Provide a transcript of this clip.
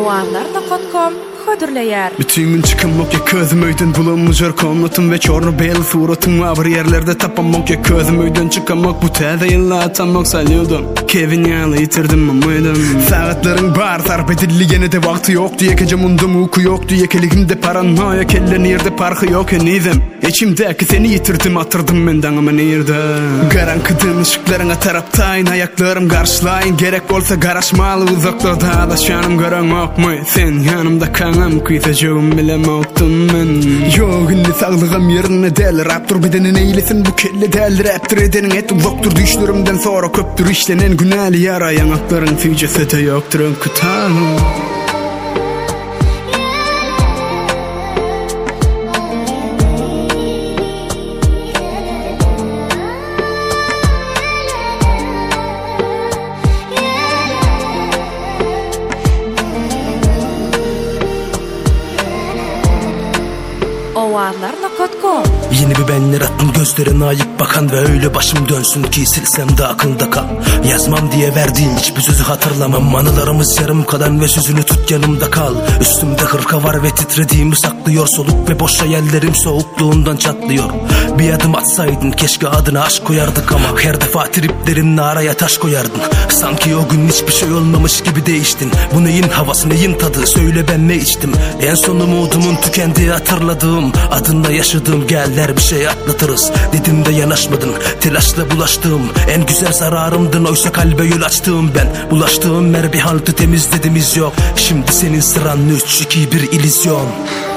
Owanlar.com hödürleýär. Bütün gün çıkymok ya közüm öýden bulanmyjar komnatum we çorny bel suratym var bir yerlerde tapamok ya közüm öýden çıkamok bu täze ýylla atamak salyldym. Kevin ýaly ýitirdim mamydım. Sagatlaryň bar sarp edildigene de wagty ýok diýe gece mundum uku ýok diýe keligimde paranoya kelle nirde parky ýok enizem. İçimdeki seni yitirdim atırdım menden ama nirde. Garankydan ışıklaryňa taraptaýyn ayaklarym garşylaýyn gerek bolsa garaşmaly uzaklarda adaşanym göreňokmy sen ýanymda kaňam küýsejegim bilemokdym men. Ýok indi saglygam ýerine del raptur bedenine eýlesin bu kelle del raptur edeniň et uzakdyr düşlerimden sonra köpdür işlenen günäli ýara ýanaklaryň süýjesi de ýokdur öňkütan. Owanlar.com Yeni bir ben yarattım gözlerine ayıp bakan ve öyle başım dönsün ki silsem de akılda kal. Yazmam diye verdiğim hiçbir sözü hatırlamam. Anılarımız yarım kalan ve sözünü tut yanımda kal. Üstümde hırka var ve titrediğimi saklıyor. Soluk ve boş hayallerim soğukluğundan çatlıyor. Bir adım atsaydın keşke adına aşk koyardık ama her defa triplerinle araya taş koyardın. Sanki o gün hiçbir şey olmamış gibi değiştin. Bu neyin havası neyin tadı söyle ben ne içtim. En son umudumun tükendiği hatırladığım, adınla yaşadığım geller bir şey atlatırız dedim de yanaşmadın. Telaşla bulaştığım en güzel zararımdın, oysa kalbe yol açtığım ben. Bulaştığım merbihaltı temizledimiz yok. Şimdi senin sıran 3, 2, 1 illüzyon.